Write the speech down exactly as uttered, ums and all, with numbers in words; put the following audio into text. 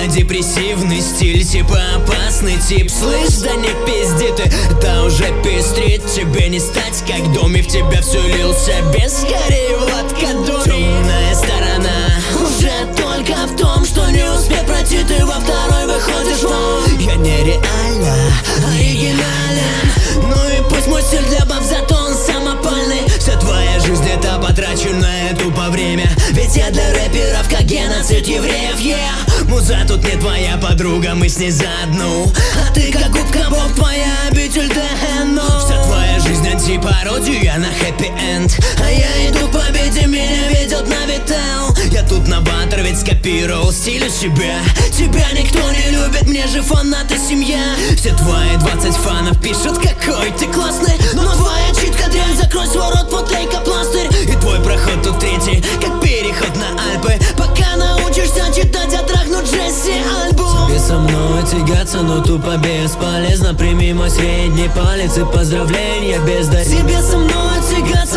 Депрессивный стиль, типа опасный тип. Слышь, да не пизди ты, да уже пестрит. Тебе не стать как дом, и в тебя все лился без скорее водка дури. Темная сторона уже только в том, что не успев пройти, ты во второй выходишь вон. Я нереально оригинален, ну и пусть мой стиль для баб, зато он самопальный. Вся твоя жизнь это потраченное тупо время, ведь я для рэперов как геноцид евреев, yeah. Муза тут не твоя подруга, мы с ней заодно, а ты как губка Боб, твоя обитель ДНО. Вся твоя жизнь антипародия на хэппи-энд, а я иду к победе, меня ведет на Вител. Я тут на баттер ведь скопировал стиль у себя. Тебя никто не любит, мне же фанаты семья. Все твои двадцать фанов пишут, какой ты классный, но твоя читка дрянь, закрой свой рот, вот лейка-пластырь. И твой проход тут третий, как переход на Альпы, пока научишься читать, а трахнуть Джесси альбом. Тебе со мной тягаться, но тупо бесполезно. Прими мой средний палец и поздравления без дарения. Тебе со мной тягаться,